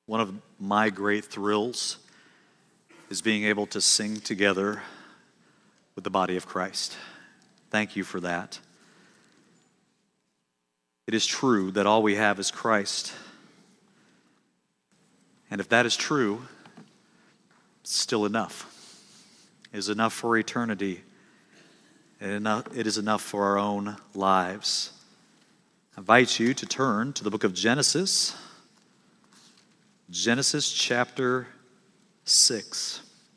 One of my great thrills is being able to sing together with the body of Christ. Thank you for that. It is true that all we have is Christ. And if that is true, it's still enough. It is enough for eternity. It is enough for our own lives. I invite you to turn to the book of Genesis. Genesis chapter 6.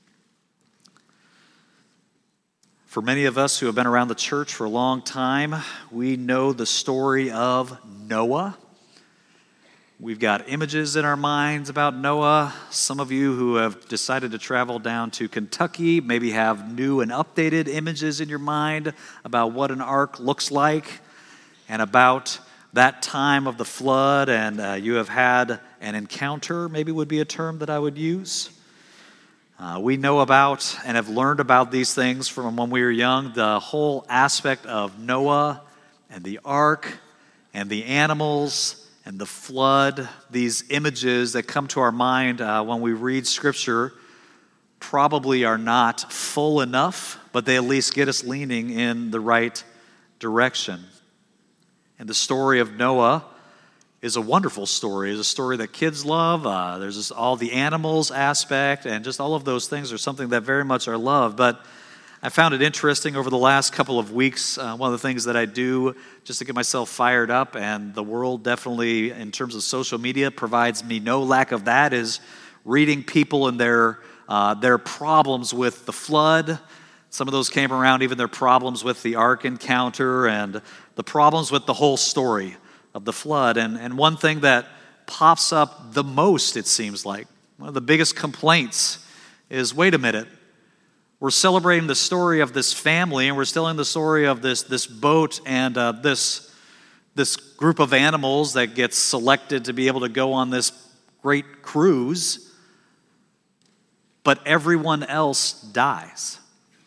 For many of us who have been around the church for a long time, we know the story of Noah. We've got images in our minds about Noah. Some of you who have decided to travel down to Kentucky maybe have new and updated images in your mind about what an ark looks like and about that time of the flood, and you have had an encounter, maybe would be a term that I would use. We know about and have learned about these things from when we were young, the whole aspect of Noah and the ark and the animals and the flood. These images that come to our mind when we read Scripture probably are not full enough, but they at least get us leaning in the right direction. And the story of Noah is a wonderful story. It's a story that kids love. There's just all the animals aspect, and just all of those things are something that very much are loved. But I found it interesting over the last couple of weeks. One of the things that I do just to get myself fired up, and the world definitely, in terms of social media, provides me no lack of that, is reading people and their problems with the flood. Some of those came around, even their problems with the ark encounter and the problems with the whole story of the flood. And one thing that pops up the most, it seems like, one of the biggest complaints is, wait a minute, we're celebrating the story of this family, and we're telling the story of this boat and this group of animals that gets selected to be able to go on this great cruise, but everyone else dies.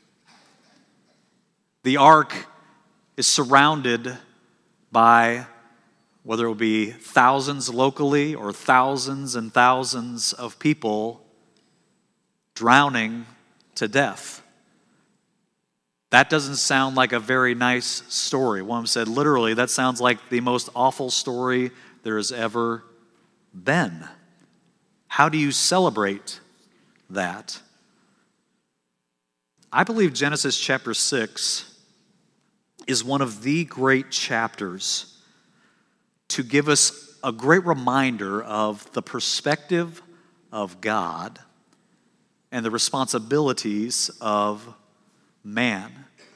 The ark is surrounded by, whether it will be thousands locally or thousands and thousands of people drowning to death. That doesn't sound like a very nice story. One said, literally, that sounds like the most awful story there has ever been. How do you celebrate that? I believe Genesis chapter 6 is one of the great chapters to give us a great reminder of the perspective of God and the responsibilities of man.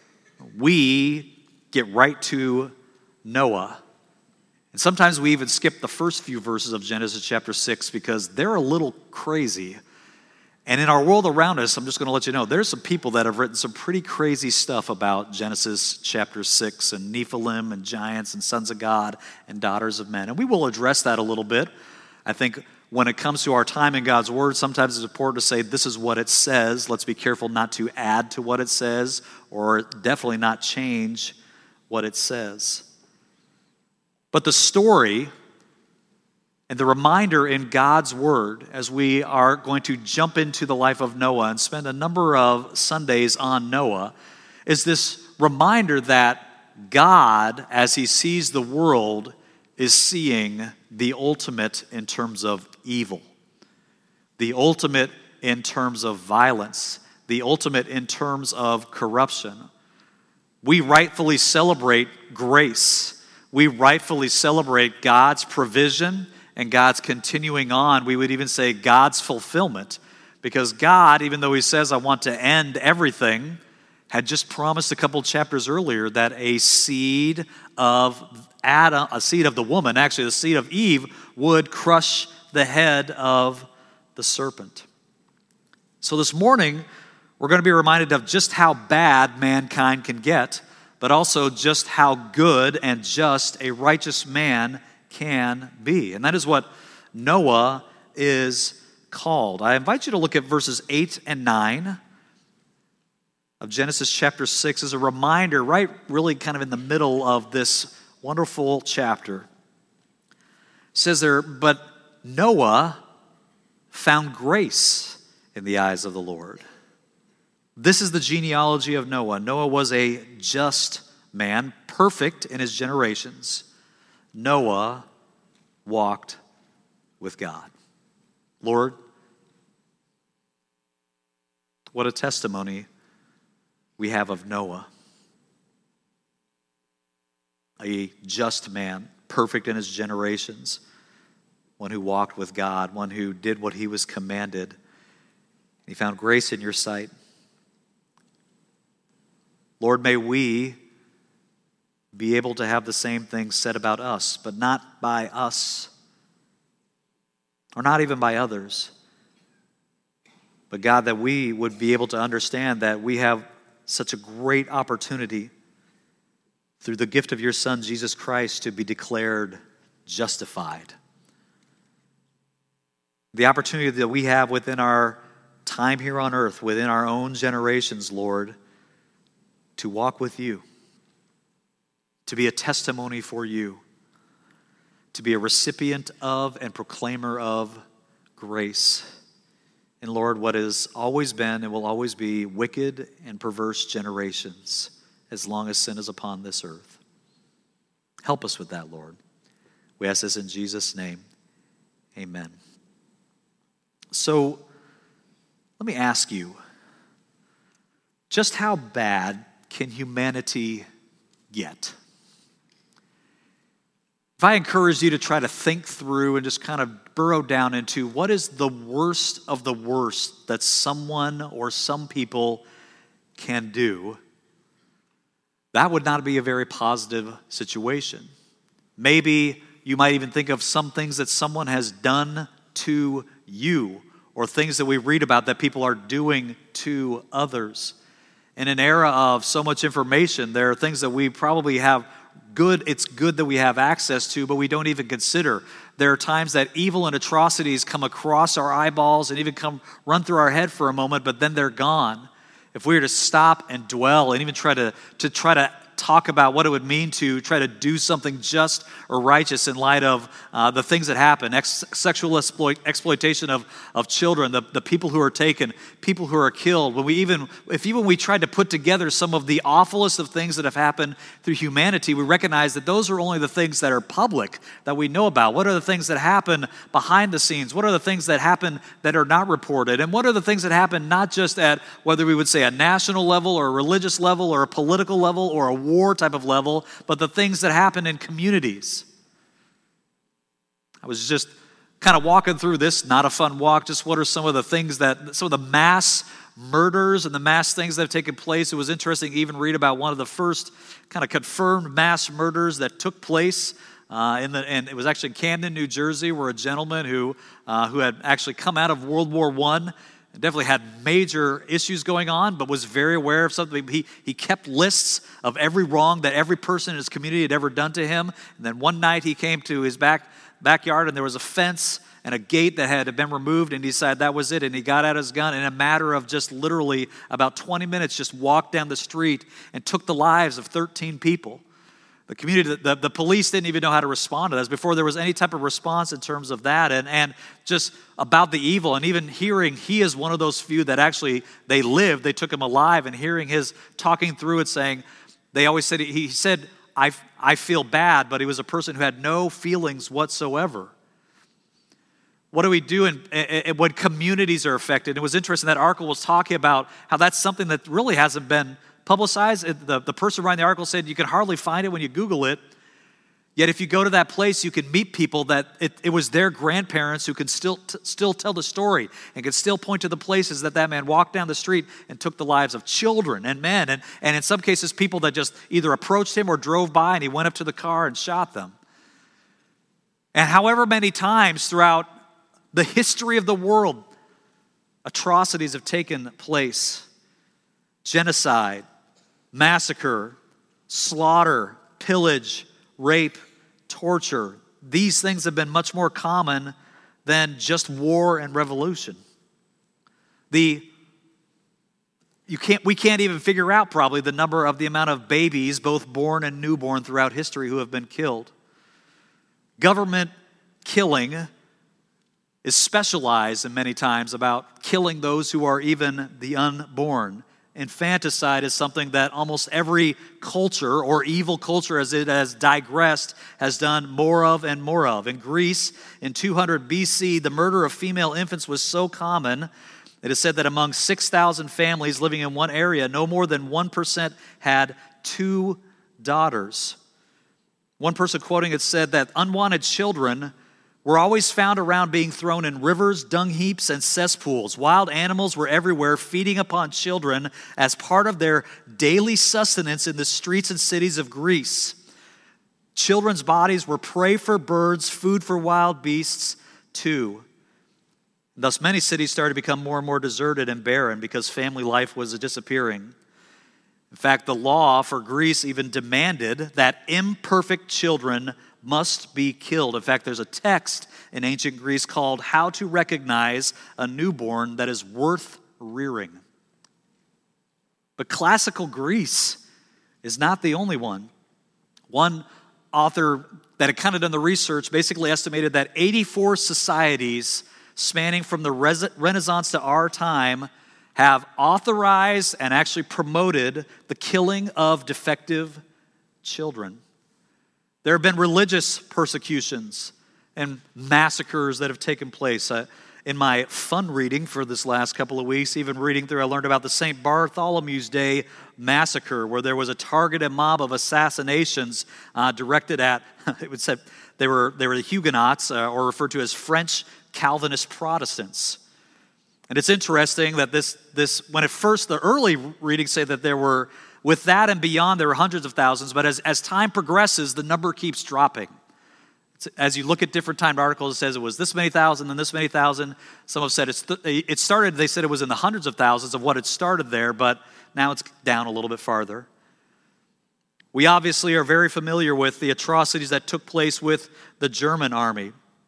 We get right to Noah. And sometimes we even skip the first few verses of Genesis chapter 6 because they're a little crazy. And in our world around us, I'm just going to let you know, there's some people that have written some pretty crazy stuff about Genesis chapter 6 and Nephilim and giants and sons of God and daughters of men. And we will address that a little bit. I think when it comes to our time in God's Word, sometimes it's important to say this is what it says. Let's be careful not to add to what it says or definitely not change what it says. But the story and the reminder in God's Word, as we are going to jump into the life of Noah and spend a number of Sundays on Noah, is this reminder that God, as He sees the world, is seeing the ultimate in terms of evil, the ultimate in terms of violence, the ultimate in terms of corruption. We rightfully celebrate grace. We rightfully celebrate God's provision and God's continuing on. We would even say God's fulfillment. Because God, even though He says, I want to end everything, had just promised a couple chapters earlier that a seed of Adam, a seed of the woman, actually the seed of Eve, would crush the head of the serpent. So this morning, we're going to be reminded of just how bad mankind can get, but also just how good and just a righteous man can be. And that is what Noah is called. I invite you to look at verses 8 and 9 of Genesis chapter 6 as a reminder, right really kind of in the middle of this wonderful chapter. It says there, but Noah found grace in the eyes of the Lord. This is the genealogy of Noah. Noah was a just man, perfect in his generations. Noah walked with God. Lord, what a testimony we have of Noah. A just man, perfect in his generations, one who walked with God, one who did what he was commanded. He found grace in your sight. Lord, may we be able to have the same things said about us, but not by us, or not even by others. But God, that we would be able to understand that we have such a great opportunity through the gift of your Son, Jesus Christ, to be declared justified. The opportunity that we have within our time here on earth, within our own generations, Lord, to walk with you, to be a testimony for you, to be a recipient of and proclaimer of grace. And Lord, what has always been and will always be wicked and perverse generations as long as sin is upon this earth. Help us with that, Lord. We ask this in Jesus' name. Amen. So, let me ask you, just how bad can humanity get? If I encourage you to try to think through and just kind of burrow down into what is the worst of the worst that someone or some people can do, that would not be a very positive situation. Maybe you might even think of some things that someone has done to you, or things that we read about that people are doing to others. In an era of so much information, there are things that we probably have it's good that we have access to, but we don't even consider. There are times that evil and atrocities come across our eyeballs and even run through our head for a moment, but then they're gone. If we were to stop and dwell and even try to talk about what it would mean to try to do something just or righteous in light of the things that happen, sexual exploitation of children, the people who are taken, people who are killed. If we tried to put together some of the awfulest of things that have happened through humanity, we recognize that those are only the things that are public, that we know about. What are the things that happen behind the scenes? What are the things that happen that are not reported? And what are the things that happen not just at, whether we would say a national level or a religious level or a political level or a war type of level, but the things that happen in communities. I was just kind of walking through this, not a fun walk, just what are some of the mass murders and the mass things that have taken place. It was interesting to even read about one of the first kind of confirmed mass murders that took place and it was actually in Camden, New Jersey, where a gentleman who had actually come out of World War I, definitely had major issues going on, but was very aware of something. He kept lists of every wrong that every person in his community had ever done to him. And then one night he came to his backyard and there was a fence and a gate that had been removed, and he decided that was it. And he got out his gun, and in a matter of just literally about 20 minutes, just walked down the street and took the lives of 13 people. The community, the police didn't even know how to respond to this before there was any type of response in terms of that, and just about the evil, and even hearing he is one of those few that actually they lived, they took him alive, and hearing his talking through it, saying, they always said, he said, I feel bad, but he was a person who had no feelings whatsoever. What do we do when communities are affected? It was interesting, that article was talking about how that's something that really hasn't been publicized. The person writing the article said you can hardly find it when you Google it. Yet if you go to that place, you can meet people that it was their grandparents who can still tell the story and can still point to the places that man walked down the street and took the lives of children and men. And in some cases, people that just either approached him or drove by and he went up to the car and shot them. And however many times throughout the history of the world, atrocities have taken place. Genocide, massacre, slaughter, pillage, rape, torture. These things have been much more common than just war and revolution. We can't even figure out probably the amount of babies, both born and newborn, throughout history who have been killed. Government killing is specialized in many times about killing those who are even the unborn. Infanticide is something that almost every culture or evil culture as it has digressed has done more of and more of. In Greece, in 200 BC, the murder of female infants was so common, it is said that among 6,000 families living in one area, no more than 1% had 2 daughters. One person quoting it said that unwanted children were always found around being thrown in rivers, dung heaps, and cesspools. Wild animals were everywhere, feeding upon children as part of their daily sustenance in the streets and cities of Greece. Children's bodies were prey for birds, food for wild beasts, too. Thus, many cities started to become more and more deserted and barren because family life was disappearing. In fact, the law for Greece even demanded that imperfect children must be killed. In fact, there's a text in ancient Greece called How to Recognize a Newborn That is Worth Rearing. But classical Greece is not the only one. One author that had kind of done the research basically estimated that 84 societies spanning from the Renaissance to our time have authorized and actually promoted the killing of defective children. There have been religious persecutions and massacres that have taken place. In my fun reading for this last couple of weeks, even reading through, I learned about the St. Bartholomew's Day massacre, where there was a targeted mob of assassinations directed at, it would say they were the Huguenots, or referred to as French Calvinist Protestants. And it's interesting that this when at first the early readings say that there were, with that and beyond, there were hundreds of thousands, but as time progresses, the number keeps dropping. As you look at different timed articles, it says it was this many thousand, then this many thousand. Some have said it started, they said it was in the hundreds of thousands of what had started there, but now it's down a little bit farther. We obviously are very familiar with the atrocities that took place with the German army.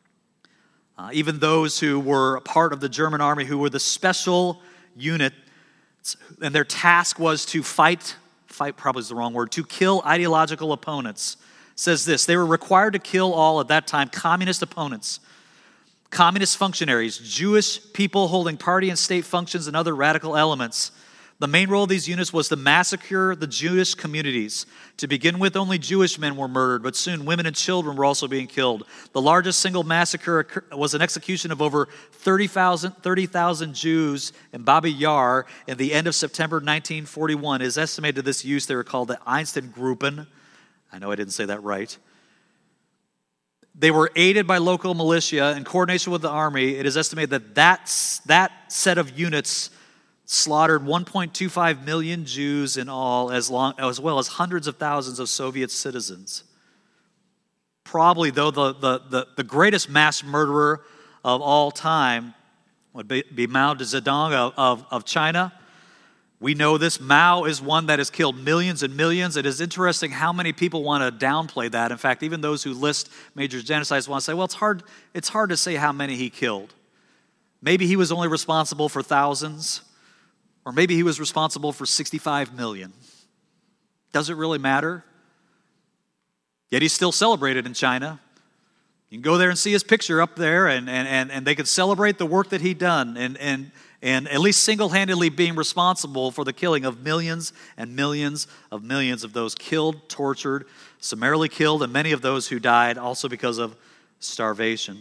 Even those who were a part of the German army, who were the special unit, and their task was to fight probably is the wrong word, to kill ideological opponents. Says this: they were required to kill all, at that time, communist opponents, communist functionaries, Jewish people holding party and state functions, and other radical elements. The main role of these units was to massacre the Jewish communities. To begin with, only Jewish men were murdered, but soon women and children were also being killed. The largest single massacre was an execution of over 30,000 Jews in Babi Yar in the end of September 1941. It is estimated this use, they were called the Einsatzgruppen. I know I didn't say that right. They were aided by local militia in coordination with the army. It is estimated that set of units slaughtered 1.25 million Jews in all, as well as hundreds of thousands of Soviet citizens. Probably, though, the greatest mass murderer of all time would be Mao Zedong of China. We know this. Mao is one that has killed millions and millions. It is interesting how many people want to downplay that. In fact, even those who list major genocides want to say, well, it's hard to say how many he killed. Maybe he was only responsible for thousands. Or maybe he was responsible for 65 million. Does it really matter? Yet he's still celebrated in China. You can go there and see his picture up there, and they could celebrate the work that he'd done, and at least single-handedly being responsible for the killing of millions and millions of those killed, tortured, summarily killed, and many of those who died also because of starvation.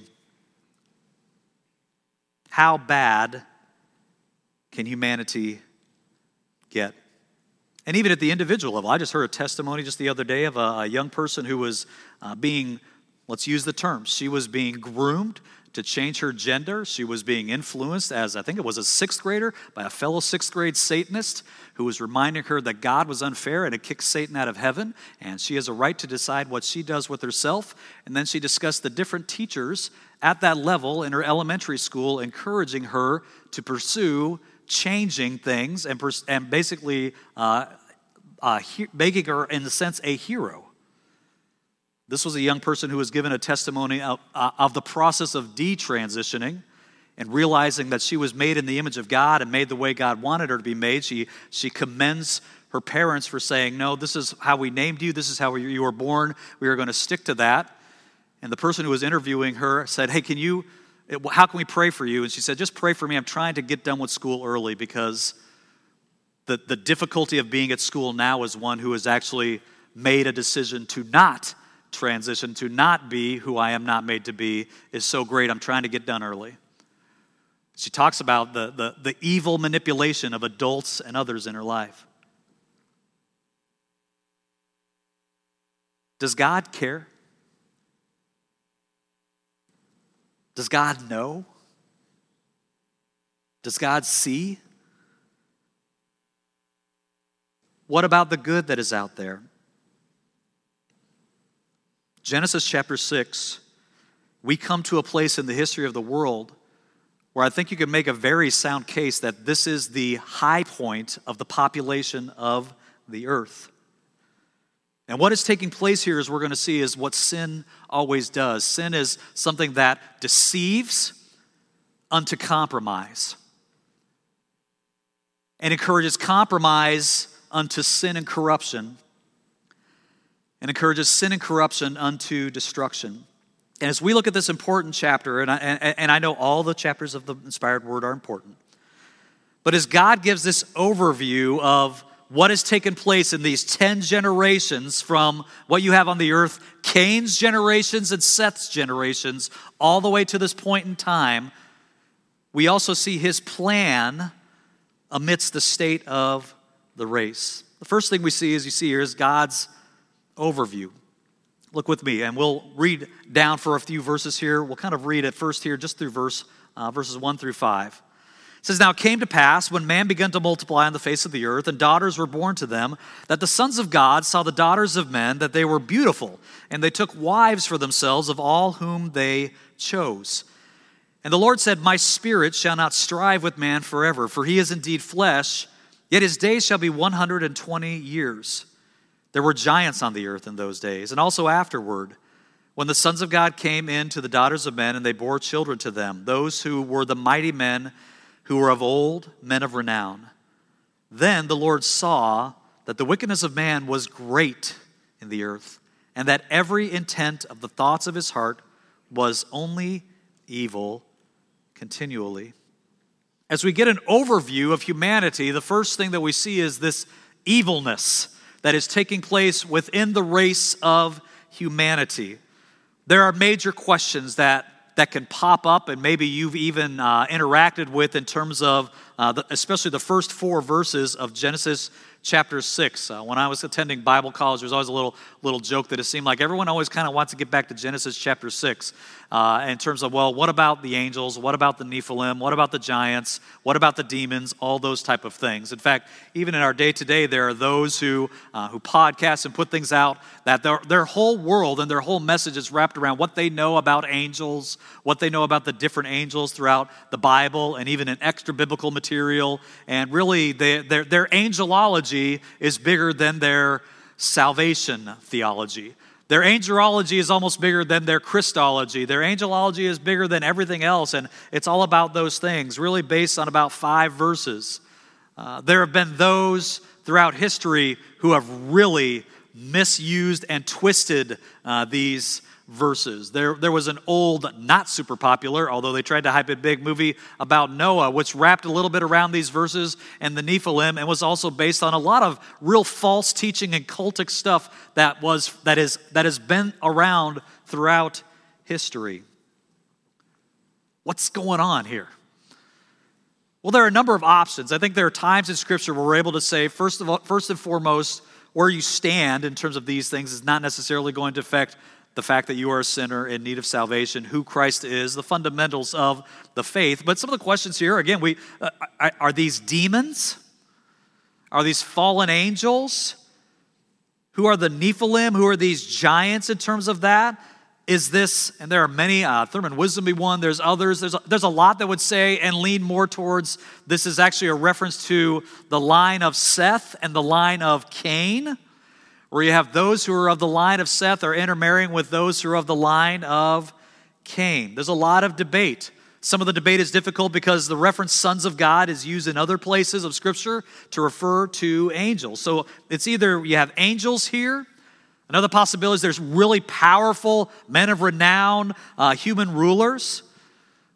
How bad can humanity get? And even at the individual level, I just heard a testimony just the other day of a young person who was being, let's use the term, she was being groomed to change her gender. She was being influenced as, I think it was a 6th grader, by a fellow 6th grade Satanist who was reminding her that God was unfair and had kicked Satan out of heaven, and she has a right to decide what she does with herself. And then she discussed the different teachers at that level in her elementary school, encouraging her to pursue changing things and basically making her, in a sense, a hero. This was a young person who was given a testimony of the process of detransitioning and realizing that she was made in the image of God and made the way God wanted her to be made. She commends her parents for saying, no, this is how we named you. This is how you were born. We are going to stick to that. And the person who was interviewing her said, hey, can you how can we pray for you? And she said, just pray for me. I'm trying to get done with school early because the difficulty of being at school now as one who has actually made a decision to not transition, to not be who I am not made to be, is so great. I'm trying to get done early. She talks about the evil manipulation of adults and others in her life. Does God care? Does God know? Does God see? What about the good that is out there? Genesis chapter 6, we come to a place in the history of the world where I think you can make a very sound case that this is the high point of the population of the earth. And what is taking place here, as we're going to see, is what sin always does. Sin is something that deceives unto compromise and encourages compromise unto sin and corruption, and encourages sin and corruption unto destruction. And as we look at this important chapter, and I know all the chapters of the inspired word are important, but as God gives this overview of what has taken place in these 10 generations from what you have on the earth, Cain's generations and Seth's generations, all the way to this point in time, we also see his plan amidst the state of the race. The first thing we see, as you see here, is God's overview. Look with me, and we'll read down for a few verses here. We'll kind of read at first here, just through verses 1 through 5. It says, "Now it came to pass, when man began to multiply on the face of the earth, and daughters were born to them, that the sons of God saw the daughters of men, that they were beautiful, and they took wives for themselves of all whom they chose. And the Lord said, My spirit shall not strive with man forever, for he is indeed flesh, yet his days shall be 120 years. There were giants on the earth in those days, and also afterward, when the sons of God came in to the daughters of men, and they bore children to them, those who were the mighty men who were of old, men of renown. Then the Lord saw that the wickedness of man was great in the earth, and that every intent of the thoughts of his heart was only evil continually." As we get an overview of humanity, the first thing that we see is this evilness that is taking place within the race of humanity. There are major questions that can pop up, and maybe you've even interacted with in terms of especially the first 4 verses of Genesis chapter 6. When I was attending Bible college, there was always a little joke that it seemed like everyone always kind of wants to get back to Genesis chapter 6 in terms of, well, what about the angels? What about the Nephilim? What about the giants? What about the demons? All those type of things. In fact, even in our day today, there are those who podcast and put things out that their whole world and their whole message is wrapped around what they know about angels, what they know about the different angels throughout the Bible, and even in extra biblical material. And really, their angelology is bigger than their salvation theology. Their angelology is almost bigger than their Christology. Their angelology is bigger than everything else, and it's all about those things, really based on about 5 verses. There have been those throughout history who have really misused and twisted these verses. There was an old, not super popular, although they tried to hype it big, movie about Noah, which wrapped a little bit around these verses and the Nephilim, and was also based on a lot of real false teaching and cultic stuff that has been around throughout history. What's going on here? Well, there are a number of options. I think there are times in Scripture where we're able to say, first and foremost, where you stand in terms of these things is not necessarily going to affect the fact that you are a sinner in need of salvation, who Christ is, the fundamentals of the faith. But some of the questions here, again, are these demons? Are these fallen angels? Who are the Nephilim? Who are these giants in terms of that? Is this, and there are many, Thurman Wisdom be one, there's others, there's a lot that would say and lean more towards this is actually a reference to the line of Seth and the line of Cain, where you have those who are of the line of Seth are intermarrying with those who are of the line of Cain. There's a lot of debate. Some of the debate is difficult because the reference sons of God is used in other places of Scripture to refer to angels. So it's either you have angels here. Another possibility is there's really powerful men of renown, human rulers.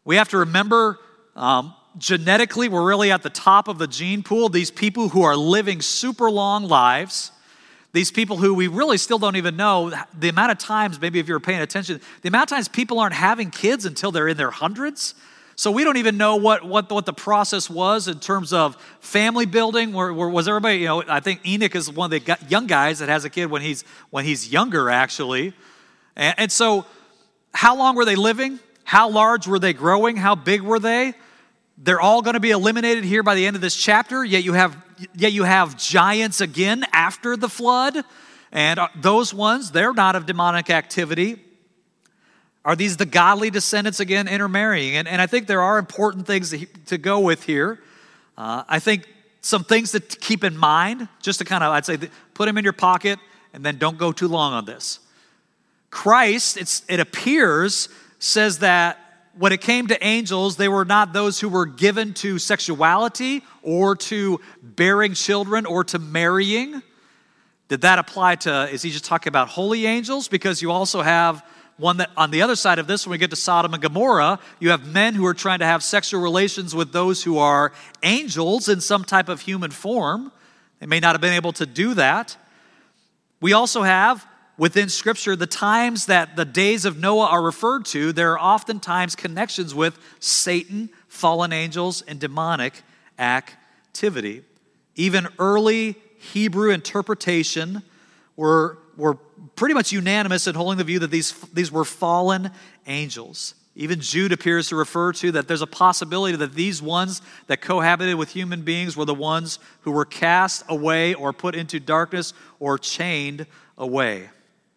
We have to remember genetically, we're really at the top of the gene pool. These people who are living super long lives, these people who we really still don't even know the amount of times, maybe if you're paying attention, the amount of times people aren't having kids until they're in their hundreds. So we don't even know what the process was in terms of family building. Where was everybody, I think Enoch is one of the young guys that has a kid when he's younger, actually. And so how long were they living? How large were they growing? How big were they? They're all going to be eliminated here by the end of this chapter, yet you have giants again after the flood, and those ones, they're not of demonic activity. Are these the godly descendants again intermarrying? And I think there are important things to go with here. I think some things to keep in mind, just to kind of, I'd say, put them in your pocket, and then don't go too long on this. Christ, it appears, says that when it came to angels, they were not those who were given to sexuality or to bearing children or to marrying. Did that apply to, is he just talking about holy angels? Because you also have one that on the other side of this, when we get to Sodom and Gomorrah, you have men who are trying to have sexual relations with those who are angels in some type of human form. They may not have been able to do that. We also have within Scripture, the times that the days of Noah are referred to, there are oftentimes connections with Satan, fallen angels, and demonic activity. Even early Hebrew interpretation were pretty much unanimous in holding the view that these were fallen angels. Even Jude appears to refer to that there's a possibility that these ones that cohabited with human beings were the ones who were cast away or put into darkness or chained away.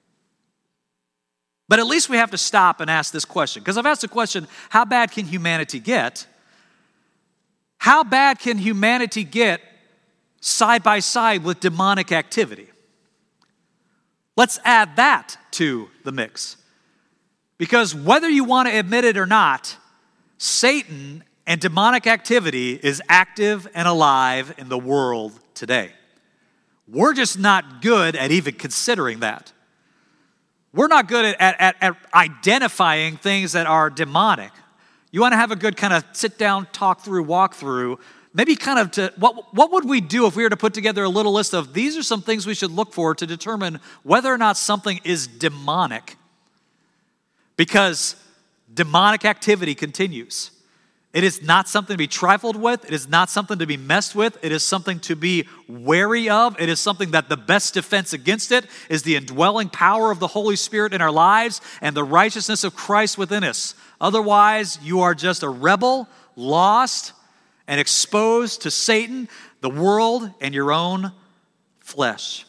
But at least we have to stop and ask this question, because I've asked the question, how bad can humanity get? How bad can humanity get side by side with demonic activity? Let's add that to the mix. Because whether you want to admit it or not, Satan and demonic activity is active and alive in the world today. We're just not good at even considering that. We're not good at identifying things that are demonic. You want to have a good kind of sit down, talk through, walk through, maybe kind of to, what would we do if we were to put together a little list of these are some things we should look for to determine whether or not something is demonic? Because demonic activity continues. It is not something to be trifled with. It is not something to be messed with. It is something to be wary of. It is something that the best defense against it is the indwelling power of the Holy Spirit in our lives and the righteousness of Christ within us. Otherwise, you are just a rebel, lost, and exposed to Satan, the world, and your own flesh.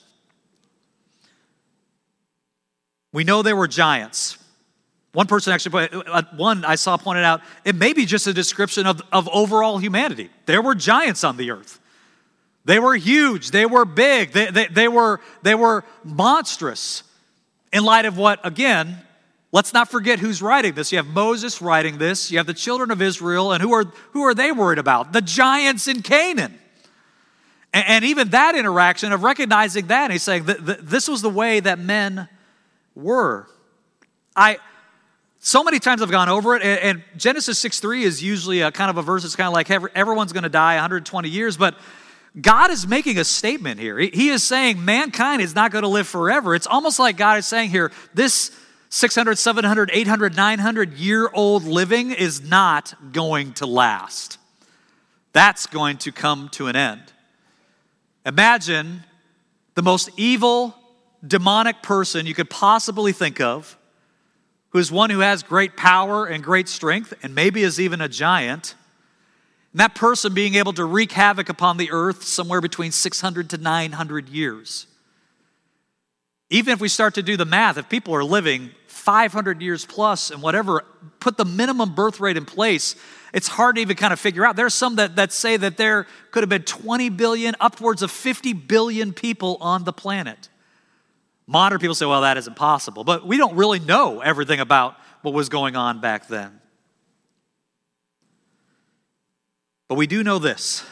We know there were giants. One person actually, one I saw pointed out, it may be just a description of overall humanity. There were giants on the earth. They were huge. They were big. They were monstrous. In light of what, again, let's not forget who's writing this. You have Moses writing this. You have the children of Israel. And who are they worried about? The giants in Canaan. And even that interaction of recognizing that, he's saying this was the way that men were. So many times I've gone over it, and Genesis 6:3 is usually a kind of a verse that's kind of like everyone's going to die 120 years, but God is making a statement here. He is saying mankind is not going to live forever. It's almost like God is saying here, this 600, 700, 800, 900-year-old living is not going to last. That's going to come to an end. Imagine the most evil, demonic person you could possibly think of, who's one who has great power and great strength, and maybe is even a giant, and that person being able to wreak havoc upon the earth somewhere between 600 to 900 years. Even if we start to do the math, if people are living 500 years plus and whatever, put the minimum birth rate in place, it's hard to even kind of figure out. There's some that say that there could have been 20 billion, upwards of 50 billion people on the planet. Modern people say, well, that isn't possible. But we don't really know everything about what was going on back then. But we do know this.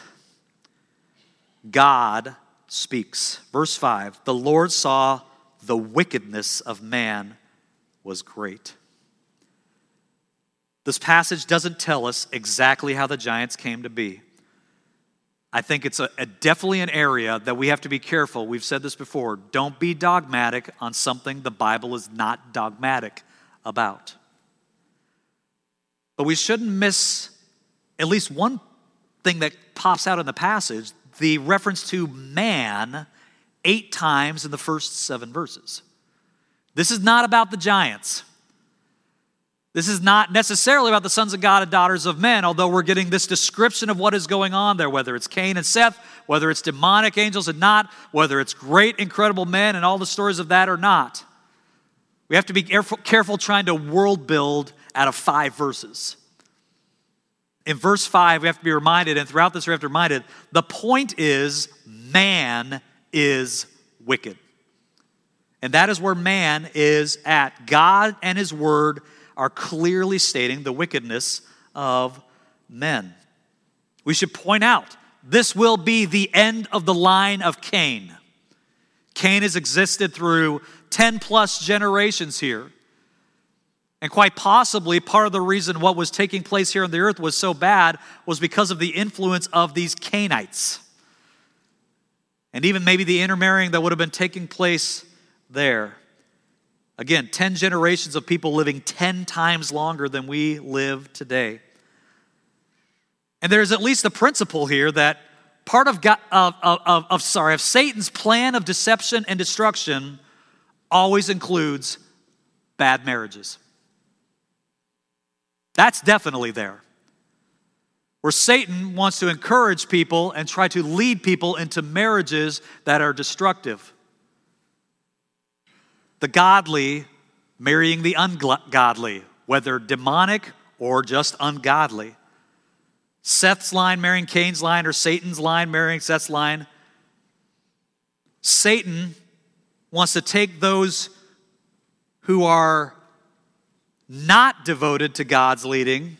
God speaks. Verse 5, the Lord saw the wickedness of man was great. This passage doesn't tell us exactly how the giants came to be. I think it's definitely an area that we have to be careful. We've said this before. Don't be dogmatic on something the Bible is not dogmatic about. But we shouldn't miss at least one thing that pops out in the passage, the reference to man 8 times in the first 7 verses. This is not about the giants. This is not necessarily about the sons of God and daughters of men, although we're getting this description of what is going on there, whether it's Cain and Seth, whether it's demonic angels and not, whether it's great, incredible men and all the stories of that or not. We have to be careful trying to world build out of 5 verses. In verse 5, we have to be reminded, and throughout this we have to be reminded, the point is man is wicked. And that is where man is at. God and his word are clearly stating the wickedness of men. We should point out, this will be the end of the line of Cain. Cain has existed through 10 plus generations here. And quite possibly, part of the reason what was taking place here on the earth was so bad was because of the influence of these Cainites. And even maybe the intermarrying that would have been taking place there. Again, 10 generations of people living 10 times longer than we live today. And there's at least a principle here that part of Satan's plan of deception and destruction always includes bad marriages. That's definitely there. Where Satan wants to encourage people and try to lead people into marriages that are destructive. The godly marrying the ungodly, whether demonic or just ungodly. Seth's line marrying Cain's line, or Satan's line marrying Seth's line. Satan wants to take those who are not devoted to God's leading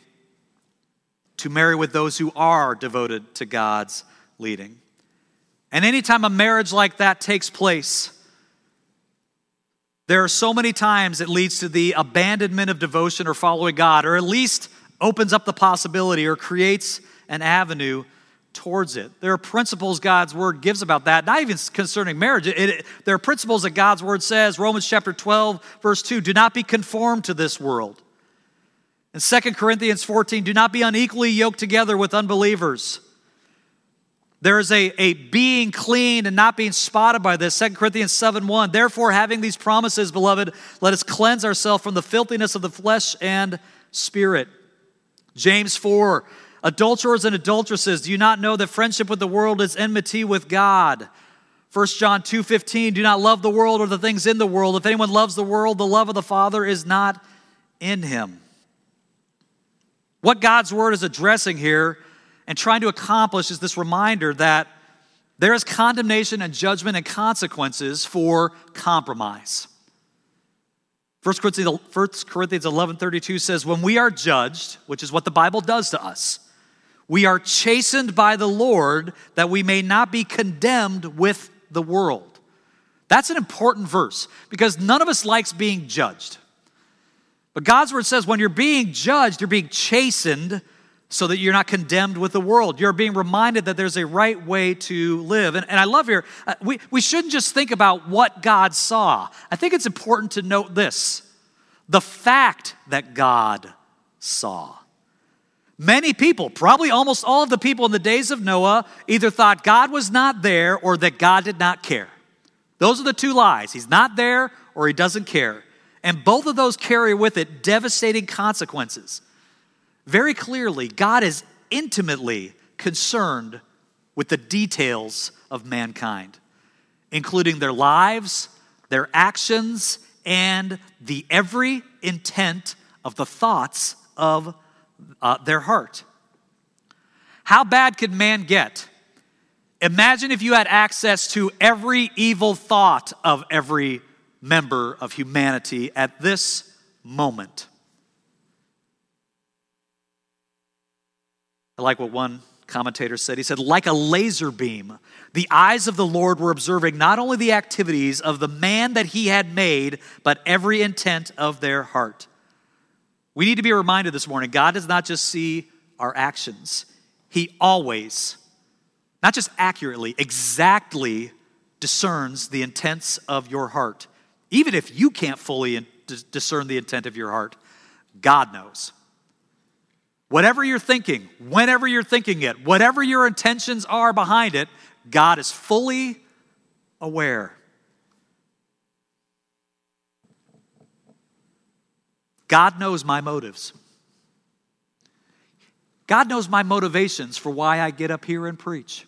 to marry with those who are devoted to God's leading. And anytime a marriage like that takes place, there are so many times it leads to the abandonment of devotion or following God, or at least opens up the possibility or creates an avenue towards it. There are principles God's word gives about that, not even concerning marriage. There are principles that God's word says, Romans chapter 12, verse 2, do not be conformed to this world. In 2 Corinthians 14, do not be unequally yoked together with unbelievers. There is a being clean and not being spotted by this. 2 Corinthians 7:1. Therefore, having these promises, beloved, let us cleanse ourselves from the filthiness of the flesh and spirit. James 4. Adulterers and adulteresses, do you not know that friendship with the world is enmity with God? 1 John 2:15. Do not love the world or the things in the world. If anyone loves the world, the love of the Father is not in him. What God's word is addressing here and trying to accomplish is this reminder that there is condemnation and judgment and consequences for compromise. 1 Corinthians 11:32 says, when we are judged, which is what the Bible does to us, we are chastened by the Lord that we may not be condemned with the world. That's an important verse because none of us likes being judged. But God's word says when you're being judged, you're being chastened so that you're not condemned with the world. You're being reminded that there's a right way to live. And I love here, we shouldn't just think about what God saw. I think it's important to note this, the fact that God saw. Many people, probably almost all of the people in the days of Noah, either thought God was not there or that God did not care. Those are the two lies. He's not there or he doesn't care. And both of those carry with it devastating consequences. Very clearly, God is intimately concerned with the details of mankind, including their lives, their actions, and the every intent of the thoughts of their heart. How bad could man get? Imagine if you had access to every evil thought of every member of humanity at this moment. I like what one commentator said. He said, like a laser beam, the eyes of the Lord were observing not only the activities of the man that he had made, but every intent of their heart. We need to be reminded this morning, God does not just see our actions. He always, not just accurately, exactly discerns the intents of your heart. Even if you can't fully discern the intent of your heart, God knows. Whatever you're thinking, whenever you're thinking it, whatever your intentions are behind it, God is fully aware. God knows my motives. God knows my motivations for why I get up here and preach.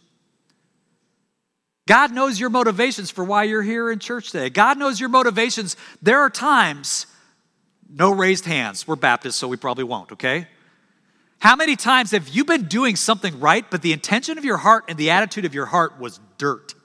God knows your motivations for why you're here in church today. God knows your motivations. There are times, no raised hands. We're Baptists, so we probably won't, okay? How many times have you been doing something right, but the intention of your heart and the attitude of your heart was dirt?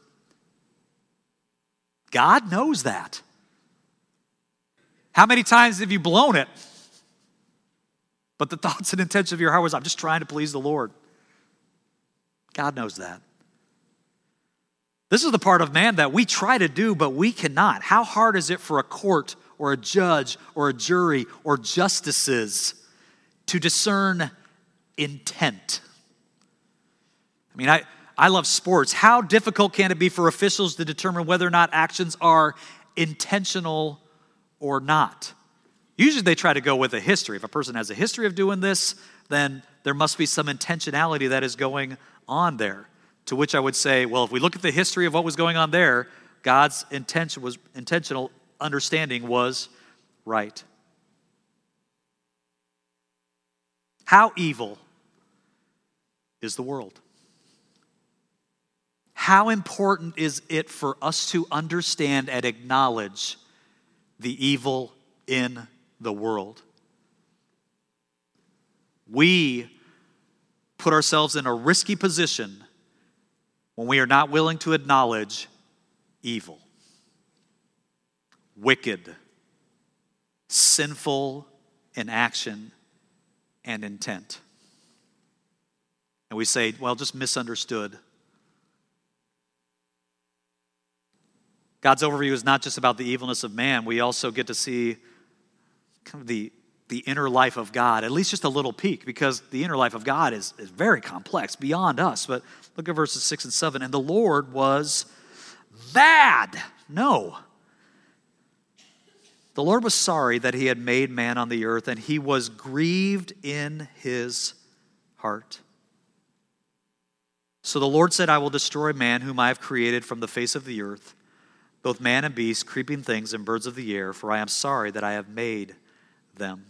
God knows that. How many times have you blown it? But the thoughts and intention of your heart was, I'm just trying to please the Lord. God knows that. This is the part of man that we try to do, but we cannot. How hard is it for a court or a judge or a jury or justices to discern intent? I mean, I love sports. How difficult can it be for officials to determine whether or not actions are intentional or not? Usually they try to go with a history. If a person has a history of doing this, then there must be some intentionality that is going on there. To which I would say, well, if we look at the history of what was going on there, God's intentional understanding was right. How evil is the world? How important is it for us to understand and acknowledge the evil in the world? We put ourselves in a risky position when we are not willing to acknowledge evil, wicked, sinful in action and intent. And we say, well, just misunderstood. God's overview is not just about the evilness of man. We also get to see kind of the inner life of God, at least just a little peek, because the inner life of God is very complex, beyond us. But look at verses 6 and 7. And the Lord was mad. No. The Lord was sorry that he had made man on the earth, and he was grieved in his heart. So the Lord said, I will destroy man whom I have created from the face of the earth, both man and beast, creeping things and birds of the air, for I am sorry that I have made them.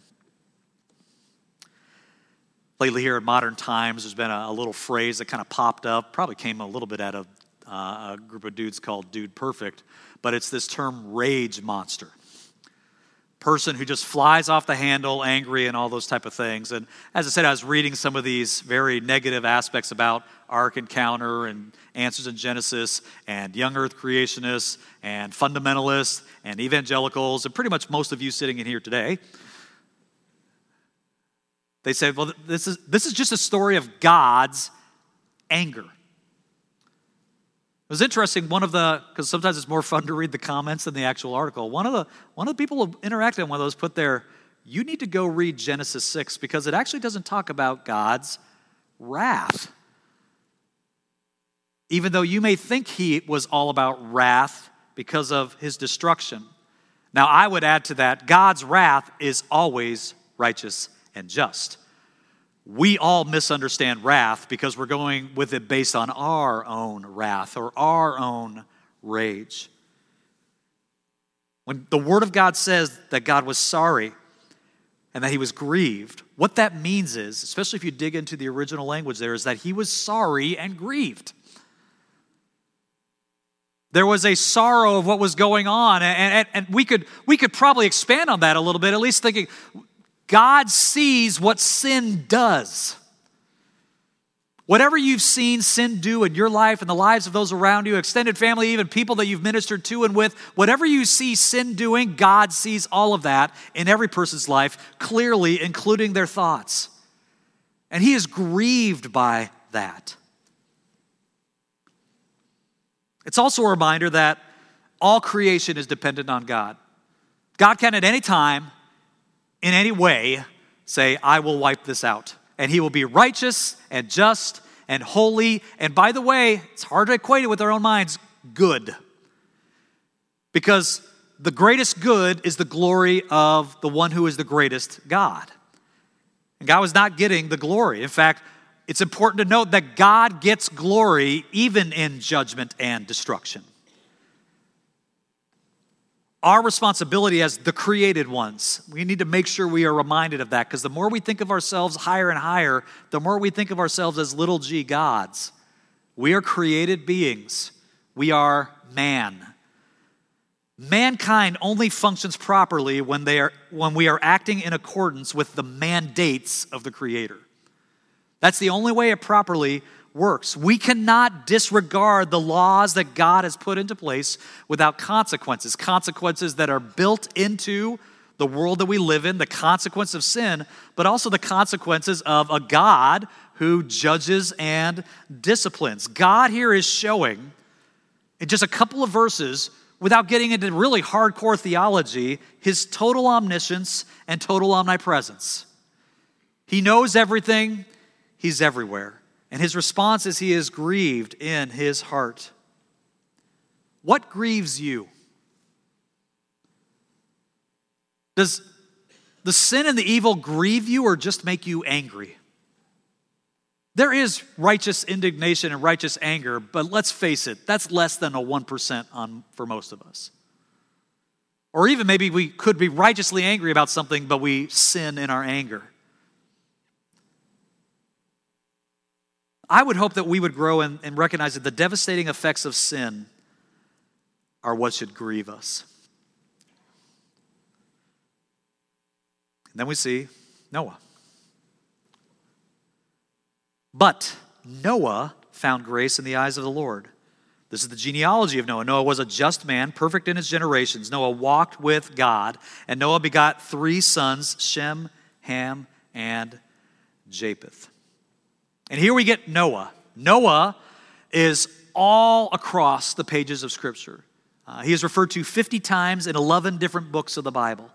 Lately here in modern times, there's been a little phrase that kind of popped up, probably came a little bit out of a group of dudes called Dude Perfect, but it's this term rage monster. Person who just flies off the handle, angry and all those type of things. And as I said, I was reading some of these very negative aspects about Ark Encounter and Answers in Genesis and young earth creationists and fundamentalists and evangelicals and pretty much most of you sitting in here today. They said, well, this is just a story of God's anger. It was interesting, because sometimes it's more fun to read the comments than the actual article. One of the people who interacted on one of those put there, you need to go read Genesis 6 because it actually doesn't talk about God's wrath. Even though you may think he was all about wrath because of his destruction. Now, I would add to that, God's wrath is always righteous and just. We all misunderstand wrath because we're going with it based on our own wrath or our own rage. When the Word of God says that God was sorry and that he was grieved, what that means is, especially if you dig into the original language there, is that he was sorry and grieved. There was a sorrow of what was going on, and we could probably expand on that a little bit, at least thinking, God sees what sin does. Whatever you've seen sin do in your life and the lives of those around you, extended family, even people that you've ministered to and with, whatever you see sin doing, God sees all of that in every person's life, clearly including their thoughts. And he is grieved by that. It's also a reminder that all creation is dependent on God. God can at any time, in any way, say, I will wipe this out. And he will be righteous and just and holy. And by the way, it's hard to equate it with our own minds, good. Because the greatest good is the glory of the one who is the greatest, God. And God was not getting the glory. In fact, it's important to note that God gets glory even in judgment and destruction. Our responsibility as the created ones, we need to make sure we are reminded of that, because the more we think of ourselves higher and higher, the more we think of ourselves as little g gods. We are created beings. We are man. Mankind only functions properly when we are acting in accordance with the mandates of the Creator. That's the only way it properly works. We cannot disregard the laws that God has put into place without consequences. Consequences that are built into the world that we live in, the consequence of sin, but also the consequences of a God who judges and disciplines. God here is showing, in just a couple of verses, without getting into really hardcore theology, his total omniscience and total omnipresence. He knows everything. He's everywhere. And his response is he is grieved in his heart. What grieves you? Does the sin and the evil grieve you or just make you angry? There is righteous indignation and righteous anger, but let's face it, that's less than a 1% for most of us. Or even maybe we could be righteously angry about something, but we sin in our anger. I would hope that we would grow and recognize that the devastating effects of sin are what should grieve us. And then we see Noah. But Noah found grace in the eyes of the Lord. This is the genealogy of Noah. Noah was a just man, perfect in his generations. Noah walked with God, and Noah begot 3 sons, Shem, Ham, and Japheth. And here we get Noah. Noah is all across the pages of Scripture. He is referred to 50 times in 11 different books of the Bible.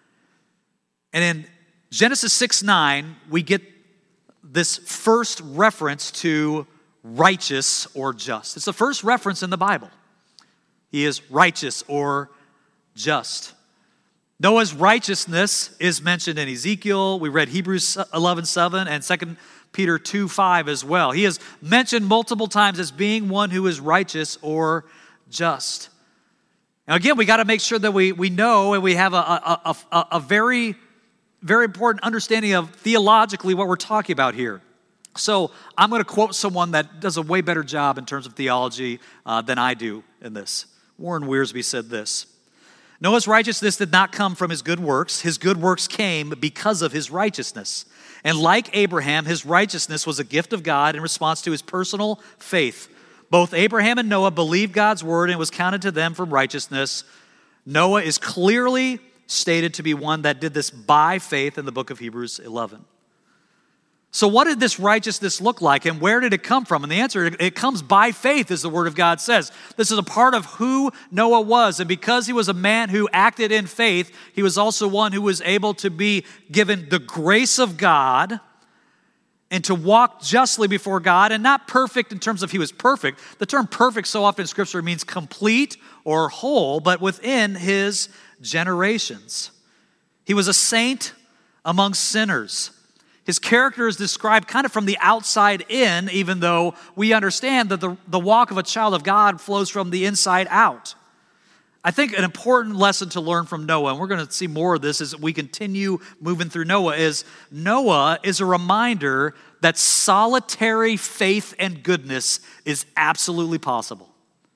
And in Genesis 6:9, we get this first reference to righteous or just. It's the first reference in the Bible. He is righteous or just. Noah's righteousness is mentioned in Ezekiel. We read Hebrews 11:7 and 2 Peter 2:5 as well. He is mentioned multiple times as being one who is righteous or just. Now again, we got to make sure that we know and we have a very, very important understanding of theologically what we're talking about here. So I'm going to quote someone that does a way better job in terms of theology than I do in this. Warren Wiersbe said this: Noah's righteousness did not come from his good works. His good works came because of his righteousness. And like Abraham, his righteousness was a gift of God in response to his personal faith. Both Abraham and Noah believed God's word and it was counted to them for righteousness. Noah is clearly stated to be one that did this by faith in the book of Hebrews 11. So what did this righteousness look like and where did it come from? And the answer, it comes by faith, as the Word of God says. This is a part of who Noah was. And because he was a man who acted in faith, he was also one who was able to be given the grace of God and to walk justly before God, and not perfect in terms of he was perfect. The term perfect so often in Scripture means complete or whole, but within his generations. He was a saint among sinners. His character is described kind of from the outside in, even though we understand that the walk of a child of God flows from the inside out. I think an important lesson to learn from Noah, and we're going to see more of this as we continue moving through Noah is a reminder that solitary faith and goodness is absolutely possible.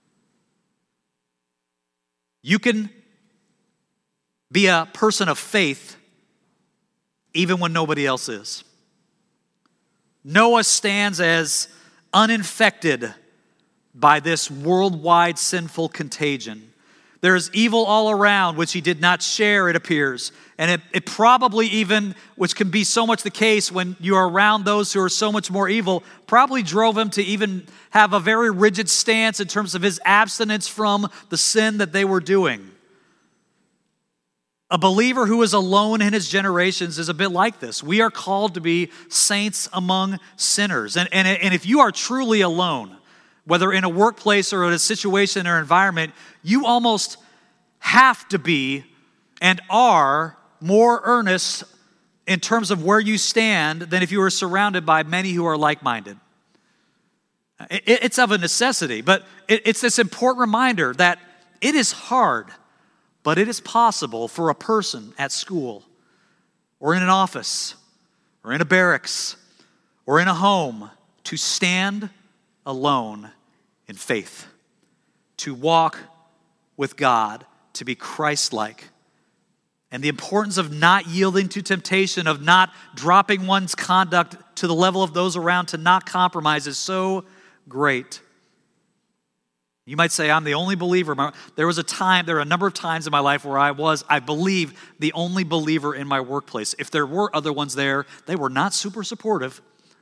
You can be a person of faith even when nobody else is. Noah stands as uninfected by this worldwide sinful contagion. There is evil all around, which he did not share, it appears. And it probably even, which can be so much the case when you are around those who are so much more evil, probably drove him to even have a very rigid stance in terms of his abstinence from the sin that they were doing. A believer who is alone in his generations is a bit like this. We are called to be saints among sinners. And if you are truly alone, whether in a workplace or in a situation or environment, you almost have to be and are more earnest in terms of where you stand than if you were surrounded by many who are like-minded. It's of a necessity, but it's this important reminder that it is hard, but it is possible for a person at school or in an office or in a barracks or in a home to stand alone in faith, to walk with God, to be Christ-like. And the importance of not yielding to temptation, of not dropping one's conduct to the level of those around, to not compromise is so great. You might say, I'm the only believer. There are a number of times in my life where I believe, the only believer in my workplace. If there were other ones there, they were not super supportive.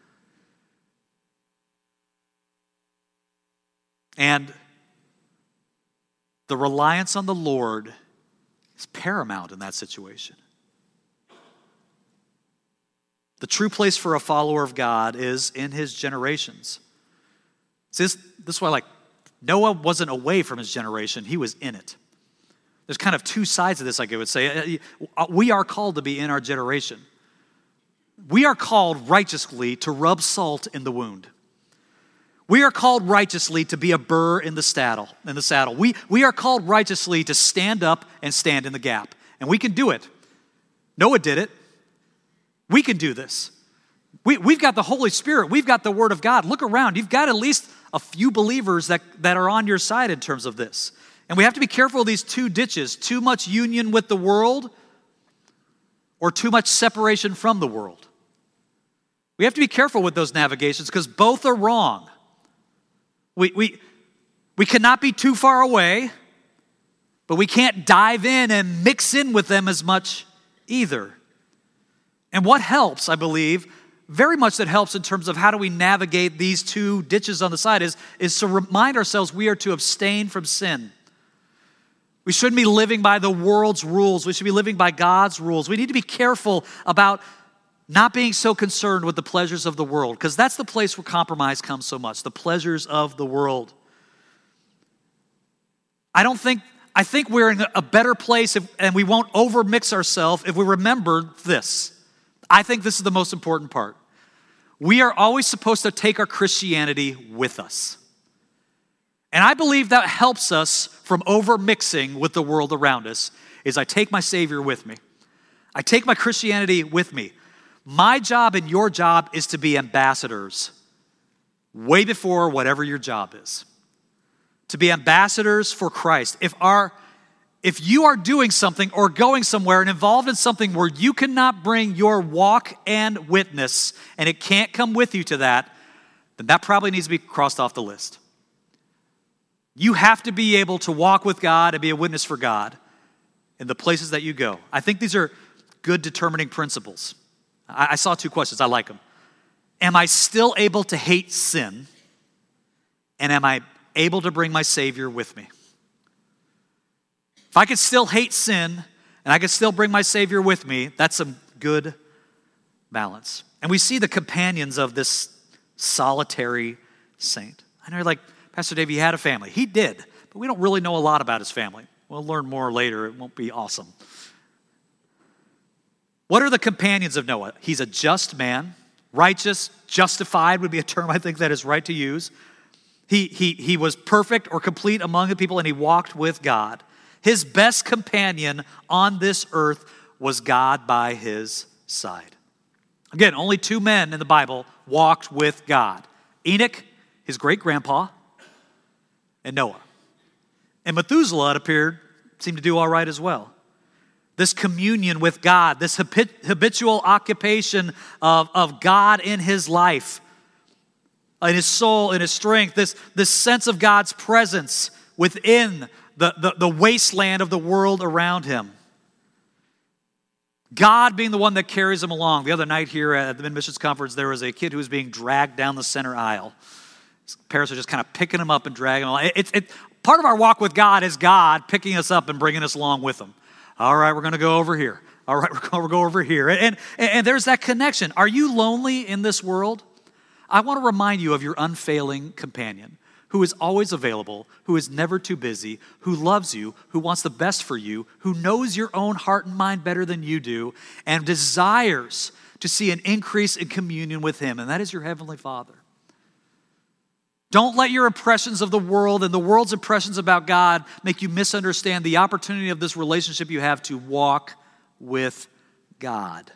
And the reliance on the Lord is paramount in that situation. The true place for a follower of God is in his generations. This is why, Noah wasn't away from his generation, he was in it. There's kind of two sides of this, I would say. We are called to be in our generation. We are called righteously to rub salt in the wound. We are called righteously to be a burr in the saddle. We are called righteously to stand up and stand in the gap. And we can do it. Noah did it. We can do this. We've got the Holy Spirit. We've got the Word of God. Look around. You've got at least a few believers that are on your side in terms of this. And we have to be careful of these two ditches. Too much union with the world or too much separation from the world. We have to be careful with those navigations because both are wrong. We cannot be too far away, but we can't dive in and mix in with them as much either. And what helps, I believe, very much that helps in terms of how do we navigate these two ditches on the side is to remind ourselves we are to abstain from sin. We shouldn't be living by the world's rules. We should be living by God's rules. We need to be careful about not being so concerned with the pleasures of the world, because that's the place where compromise comes so much, the pleasures of the world. I think we're in a better place and we won't overmix ourselves if we remember this. I think this is the most important part. We are always supposed to take our Christianity with us. And I believe that helps us from overmixing with the world around us, is I take my Savior with me. I take my Christianity with me. My job and your job is to be ambassadors way before whatever your job is. To be ambassadors for Christ. If you are doing something or going somewhere and involved in something where you cannot bring your walk and witness and it can't come with you to that, then that probably needs to be crossed off the list. You have to be able to walk with God and be a witness for God in the places that you go. I think these are good determining principles. I saw two questions. I like them. Am I still able to hate sin? And am I able to bring my Savior with me? If I could still hate sin and I could still bring my Savior with me, that's some good balance. And we see the companions of this solitary saint. I know you're like, Pastor Dave, he had a family. He did, but we don't really know a lot about his family. We'll learn more later. It won't be awesome. What are the companions of Noah? He's a just man, righteous, justified would be a term I think that is right to use. He was perfect or complete among the people, and he walked with God. His best companion on this earth was God by his side. Again, only two men in the Bible walked with God. Enoch, his great-grandpa, and Noah. And Methuselah, it appeared, seemed to do all right as well. This communion with God, this habitual occupation of God in his life, in his soul, in his strength, this sense of God's presence within the wasteland of the world around him. God being the one that carries him along. The other night here at the Mid-Missions Conference, there was a kid who was being dragged down the center aisle. His parents are just kind of picking him up and dragging him along. Part of our walk with God is God picking us up and bringing us along with him. All right, we're going to go over here. All right, we're going to go over here. And there's that connection. Are you lonely in this world? I want to remind you of your unfailing companion who is always available, who is never too busy, who loves you, who wants the best for you, who knows your own heart and mind better than you do, and desires to see an increase in communion with him, and that is your Heavenly Father. Don't let your impressions of the world and the world's impressions about God make you misunderstand the opportunity of this relationship you have to walk with God.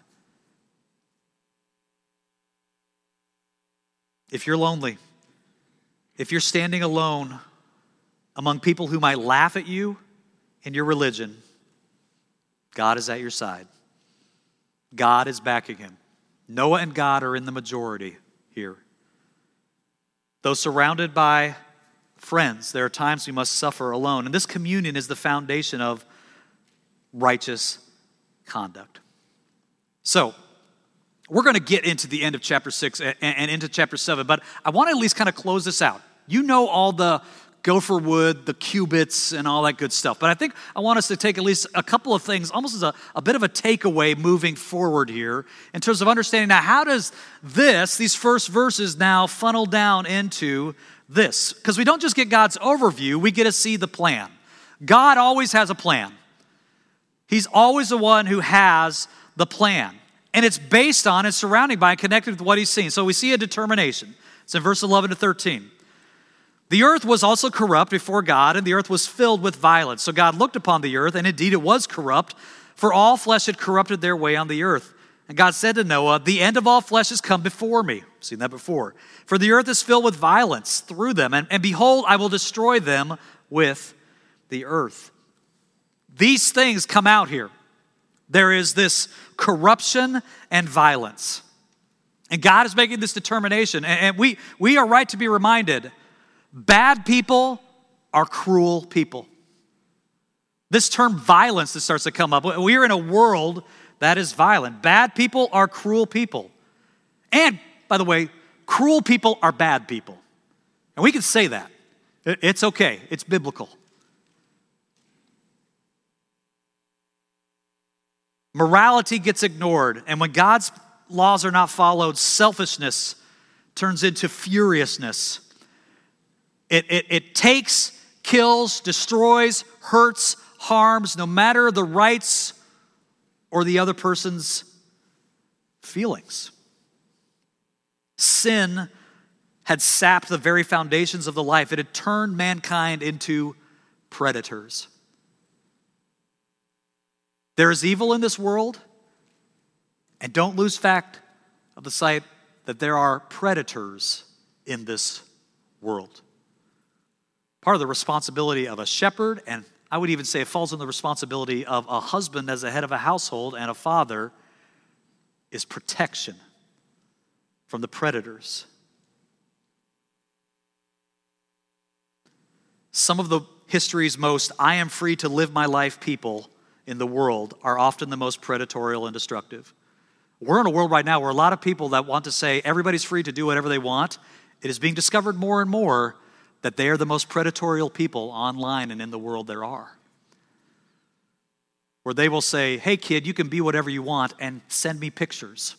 If you're lonely, if you're standing alone among people who might laugh at you and your religion, God is at your side. God is backing him. Noah and God are in the majority here. Though surrounded by friends, there are times we must suffer alone. And this communion is the foundation of righteous conduct. So, we're going to get into the end of chapter 6 and into chapter 7, but I want to at least kind of close this out. You know all the gopher wood, the cubits, and all that good stuff, but I think I want us to take at least a couple of things, almost as a bit of a takeaway moving forward here, in terms of understanding now how does these first verses now funnel down into this? Because we don't just get God's overview, we get to see the plan. God always has a plan. He's always the one who has the plan. And it's based on and surrounded by and connected with what he's seen. So we see a determination. It's in verse 11 to 13. The earth was also corrupt before God, and the earth was filled with violence. So God looked upon the earth, and indeed it was corrupt, for all flesh had corrupted their way on the earth. And God said to Noah, the end of all flesh has come before me. We've seen that before. For the earth is filled with violence through them, and behold, I will destroy them with the earth. These things come out here. There is this corruption and violence. And God is making this determination. And we are right to be reminded, bad people are cruel people. This term violence that starts to come up. We are in a world that is violent. Bad people are cruel people. And, by the way, cruel people are bad people. And we can say that. It's okay. It's biblical. Morality gets ignored, and when God's laws are not followed, selfishness turns into furiousness. It takes, kills, destroys, hurts, harms, no matter the rights or the other person's feelings. Sin had sapped the very foundations of the life. It had turned mankind into predators. There is evil in this world, and don't lose fact of the sight that there are predators in this world. Part of the responsibility of a shepherd, and I would even say it falls on the responsibility of a husband as the head of a household and a father, is protection from the predators. Some of the history's most I am free to live my life people in the world are often the most predatory and destructive. We're in a world right now where a lot of people that want to say everybody's free to do whatever they want, it is being discovered more and more that they are the most predatory people online and in the world there are. Where they will say, hey kid, you can be whatever you want and send me pictures.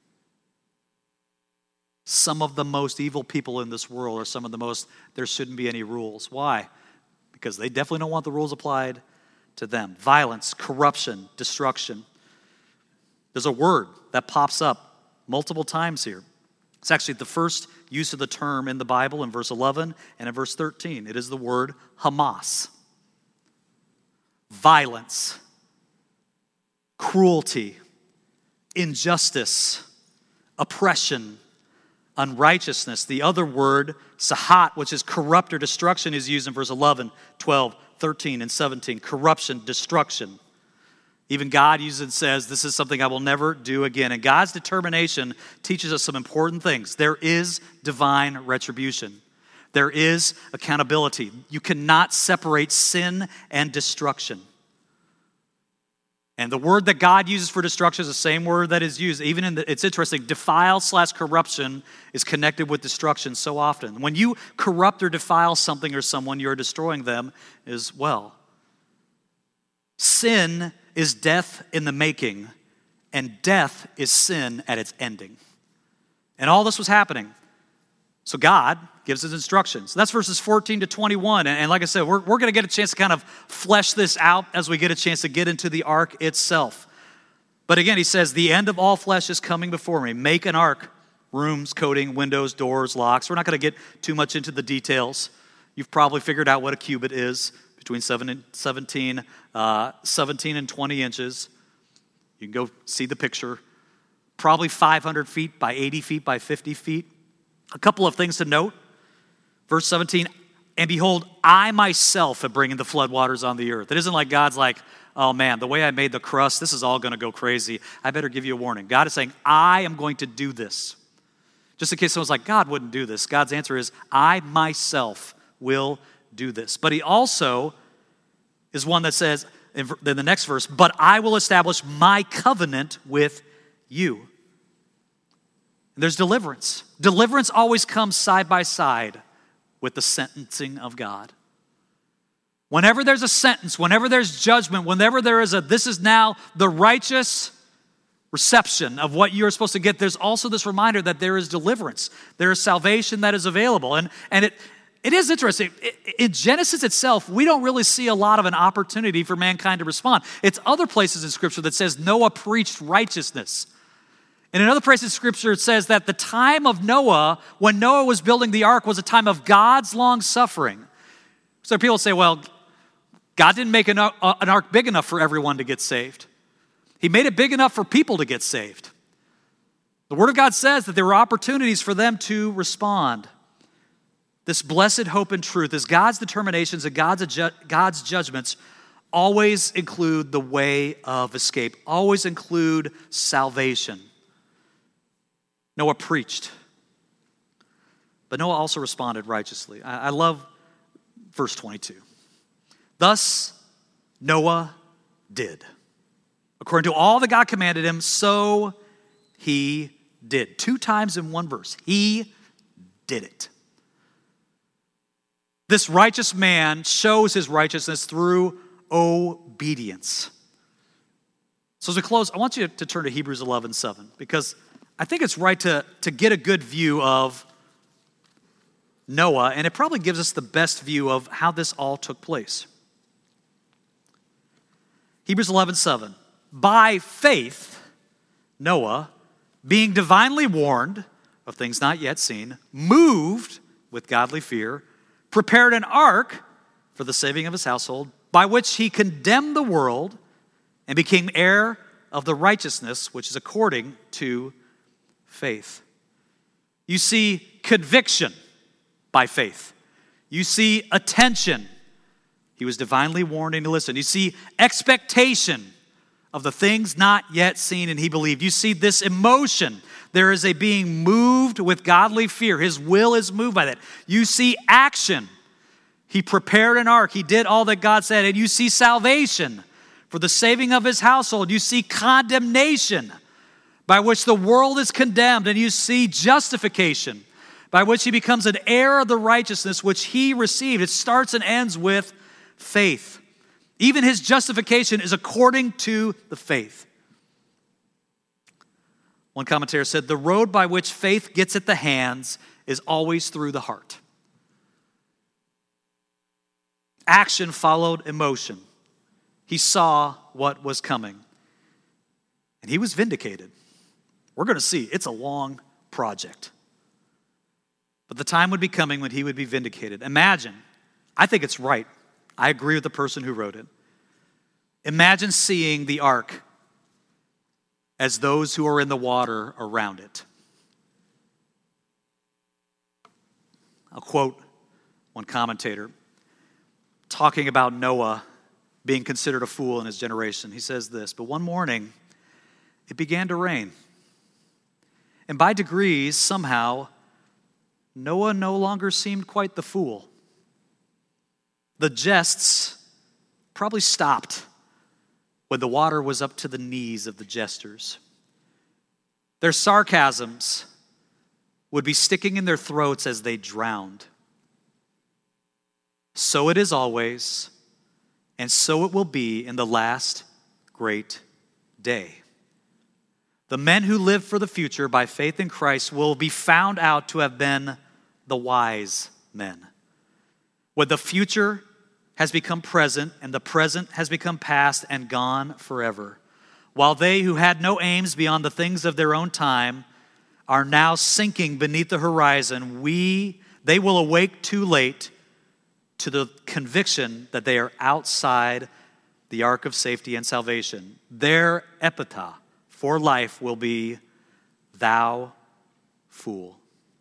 Some of the most evil people in this world are some of the most, there shouldn't be any rules. Why? Because they definitely don't want the rules applied to them. Violence, corruption, destruction. There's a word that pops up multiple times here. It's actually the first use of the term in the Bible in verse 11 and in verse 13. It is the word Hamas. Violence, cruelty, injustice, oppression, unrighteousness. The other word, sahat, which is corrupt or destruction, is used in verse 11, 12, 13, and 17. Corruption, destruction. Even God uses and says, this is something I will never do again. And God's determination teaches us some important things. There is divine retribution. There is accountability. You cannot separate sin and destruction. And the word that God uses for destruction is the same word that is used. Even in it's interesting, defile/corruption is connected with destruction so often. When you corrupt or defile something or someone, you're destroying them as well. Sin is death in the making, and death is sin at its ending. And all this was happening. So God gives his instructions. That's verses 14 to 21. And like I said, we're going to get a chance to kind of flesh this out as we get a chance to get into the ark itself. But again, he says, the end of all flesh is coming before me. Make an ark, rooms, coating, windows, doors, locks. We're not going to get too much into the details. You've probably figured out what a cubit is, between 17 and 20 inches. You can go see the picture. Probably 500 feet by 80 feet by 50 feet. A couple of things to note. Verse 17, and behold, I myself am bringing the floodwaters on the earth. It isn't like God's like, oh man, the way I made the crust, this is all going to go crazy. I better give you a warning. God is saying, I am going to do this. Just in case someone's like, God wouldn't do this. God's answer is, I myself will do this. But he also is one that says, in the next verse, but I will establish my covenant with you. And there's deliverance. Deliverance always comes side by side with the sentencing of God. Whenever there's a sentence, whenever there's judgment, whenever there is this is now the righteous reception of what you're supposed to get, there's also this reminder that there is deliverance. There is salvation that is available. And it is interesting. In Genesis itself, we don't really see a lot of an opportunity for mankind to respond. It's other places in Scripture that says Noah preached righteousness. And in other places in Scripture, it says that the time of Noah, when Noah was building the ark, was a time of God's long suffering. So people say, well, God didn't make an ark big enough for everyone to get saved. He made it big enough for people to get saved. The Word of God says that there were opportunities for them to respond. This blessed hope and truth is God's determinations and God's judgments always include the way of escape, always include salvation. Noah preached, but Noah also responded righteously. I love verse 22. Thus Noah did. According to all that God commanded him, so he did. 2 times in one verse. He did it. This righteous man shows his righteousness through obedience. So as we close, I want you to turn to Hebrews 11:7, because I think it's right to get a good view of Noah, and it probably gives us the best view of how this all took place. Hebrews 11:7. By faith, Noah, being divinely warned of things not yet seen, moved with godly fear, prepared an ark for the saving of his household, by which he condemned the world and became heir of the righteousness which is according to faith. You see conviction by faith. You see attention. He was divinely warned and he listened. You see expectation of the things not yet seen, and he believed. You see this emotion. There is a being moved with godly fear. His will is moved by that. You see action. He prepared an ark. He did all that God said. And you see salvation for the saving of his household. You see condemnation, by which the world is condemned. And you see justification, by which he becomes an heir of the righteousness which he received. It starts and ends with faith. Even his justification is according to the faith. One commentator said, the road by which faith gets at the hands is always through the heart. Action followed emotion. He saw what was coming, and he was vindicated. We're going to see, it's a long project. But the time would be coming when he would be vindicated. Imagine, I think it's right. I agree with the person who wrote it. Imagine seeing the ark as those who are in the water around it. I'll quote one commentator talking about Noah being considered a fool in his generation. He says this, but one morning it began to rain. And by degrees, somehow, Noah no longer seemed quite the fool. The jests probably stopped when the water was up to the knees of the jesters. Their sarcasms would be sticking in their throats as they drowned. So it is always, and so it will be in the last great day. The men who live for the future by faith in Christ will be found out to have been the wise men. When the future has become present and the present has become past and gone forever, while they who had no aims beyond the things of their own time are now sinking beneath the horizon, they will awake too late to the conviction that they are outside the ark of safety and salvation. Their epitaph for life will be, "Thou fool."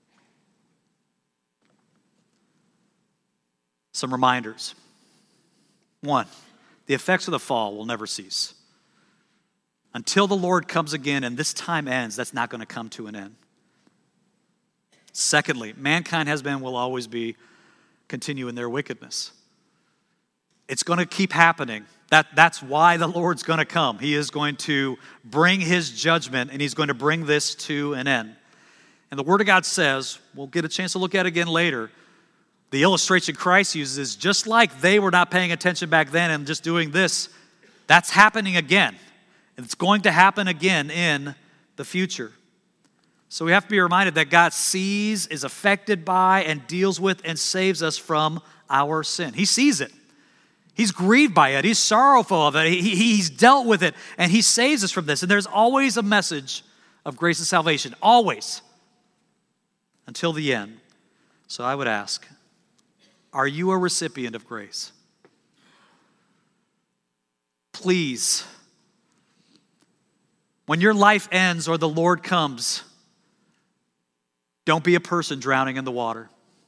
Some reminders. 1, the effects of the fall will never cease. Until the Lord comes again and this time ends, that's not going to come to an end. Secondly, mankind has been, will always be, continue in their wickedness. It's going to keep happening. That's why the Lord's going to come. He is going to bring his judgment, and he's going to bring this to an end. And the Word of God says, we'll get a chance to look at it again later, the illustration Christ uses is just like they were not paying attention back then and just doing this, that's happening again. And it's going to happen again in the future. So we have to be reminded that God sees, is affected by, and deals with and saves us from our sin. He sees it. He's grieved by it. He's sorrowful of it. He's dealt with it, and he saves us from this. And there's always a message of grace and salvation, always, until the end. So I would ask, are you a recipient of grace? Please, when your life ends or the Lord comes, don't be a person drowning in the water.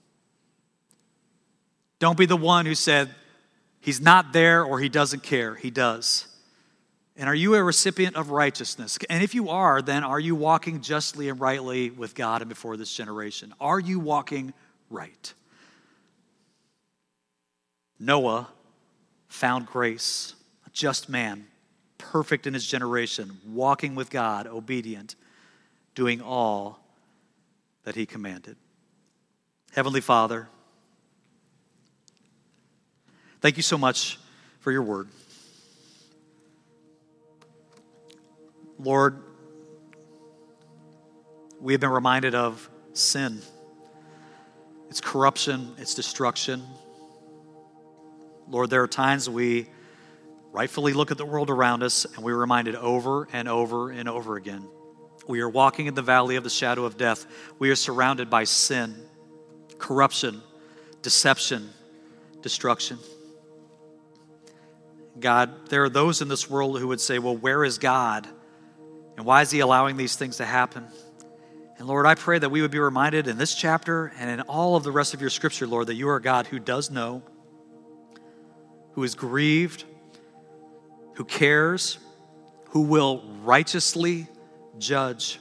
Don't be the one who said, he's not there or he doesn't care. He does. And are you a recipient of righteousness? And if you are, then are you walking justly and rightly with God and before this generation? Are you walking right? Noah found grace, a just man, perfect in his generation, walking with God, obedient, doing all that he commanded. Heavenly Father, thank you so much for your word. Lord, we have been reminded of sin, its corruption, its destruction. Lord, there are times we rightfully look at the world around us and we're reminded over and over and over again. We are walking in the valley of the shadow of death. We are surrounded by sin, corruption, deception, destruction. God, there are those in this world who would say, well, where is God? And why is he allowing these things to happen? And Lord, I pray that we would be reminded in this chapter and in all of the rest of your scripture, Lord, that you are a God who does know, who is grieved, who cares, who will righteously judge.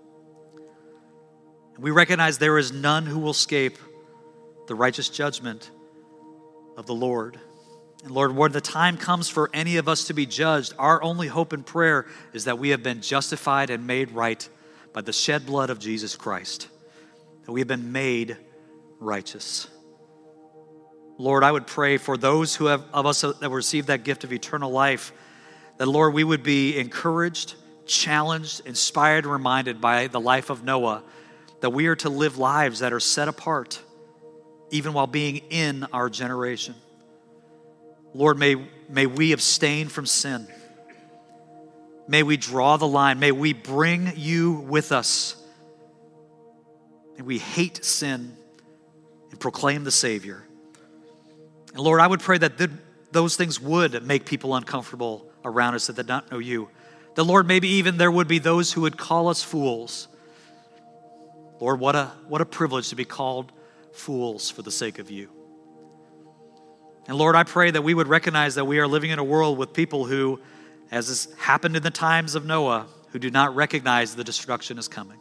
And we recognize there is none who will escape the righteous judgment of the Lord. And Lord, when the time comes for any of us to be judged, our only hope and prayer is that we have been justified and made right by the shed blood of Jesus Christ, that we have been made righteous. Lord, I would pray for those of us that receive that gift of eternal life, that, Lord, we would be encouraged, challenged, inspired, and reminded by the life of Noah that we are to live lives that are set apart, even while being in our generation. Lord, may we abstain from sin. May we draw the line. May we bring you with us. May we hate sin and proclaim the Savior. And Lord, I would pray that those things would make people uncomfortable around us that did not know you. That, Lord, maybe even there would be those who would call us fools. Lord, what a privilege to be called fools for the sake of you. And Lord, I pray that we would recognize that we are living in a world with people who, as has happened in the times of Noah, who do not recognize the destruction is coming.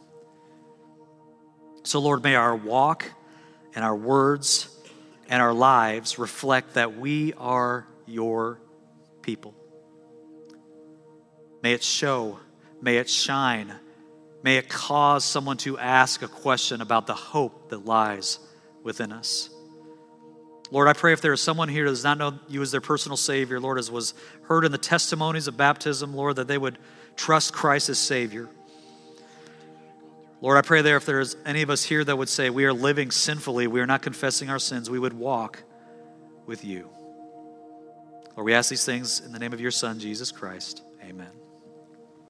So Lord, may our walk and our words and our lives reflect that we are your people. May it show, may it shine, may it cause someone to ask a question about the hope that lies within us. Lord, I pray if there is someone here that does not know you as their personal Savior, Lord, as was heard in the testimonies of baptism, Lord, that they would trust Christ as Savior. Lord, I pray there if there is any of us here that would say we are living sinfully, we are not confessing our sins, we would walk with you. Lord, we ask these things in the name of your Son, Jesus Christ. Amen.